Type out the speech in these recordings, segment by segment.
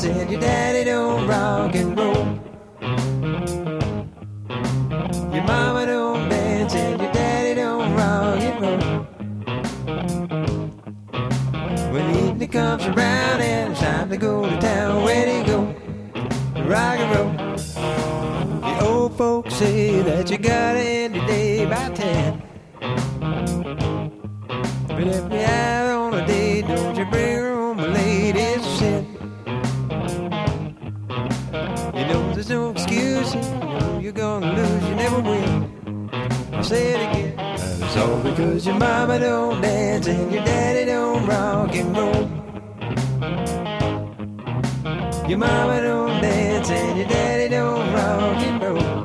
and your daddy don't rock and roll. Your mama don't dance and your daddy don't rock and roll. When evening comes around and it's time to go to town, where do you go? Rock and roll. The old folks say that you gotta end your day by 10. But if you're out on a date, don't you bring her home late, it's a sin. You know there's no excuse, you know you're gonna lose, you never win. I'll say it again. And it's all because your mama don't dance and your daddy don't rock and roll. Your mama don't dance and your daddy don't rock and roll.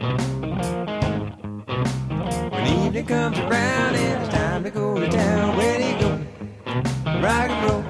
When evening comes around and it's time to go to town, where do you go? Rock and roll.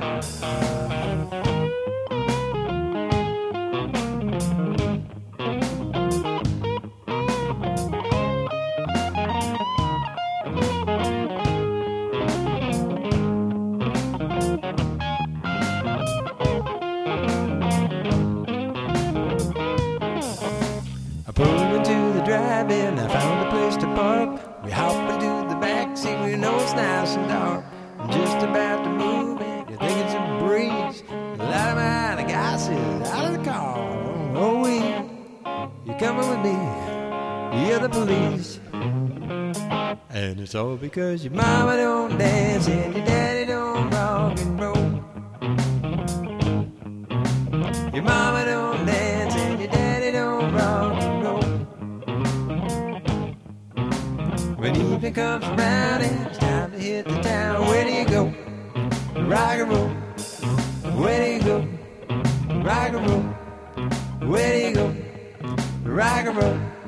I pulled into the drive-in, I found a place to park. We hop into the back seat, we know it's nice and dark. I'm just about to move in, you think it's a breeze. Light of mine, the guy says, out of the car. Oh, you're coming with me, you're the police. And it's all because your mama don't dance and your daddy don't rock and roll. Your mama don't dance and your daddy don't rock and roll. When evening comes around and it's time to hit the town, where do you go? Rock and roll. Where do you go? Rock and roll. Where do you go? Rock and roll.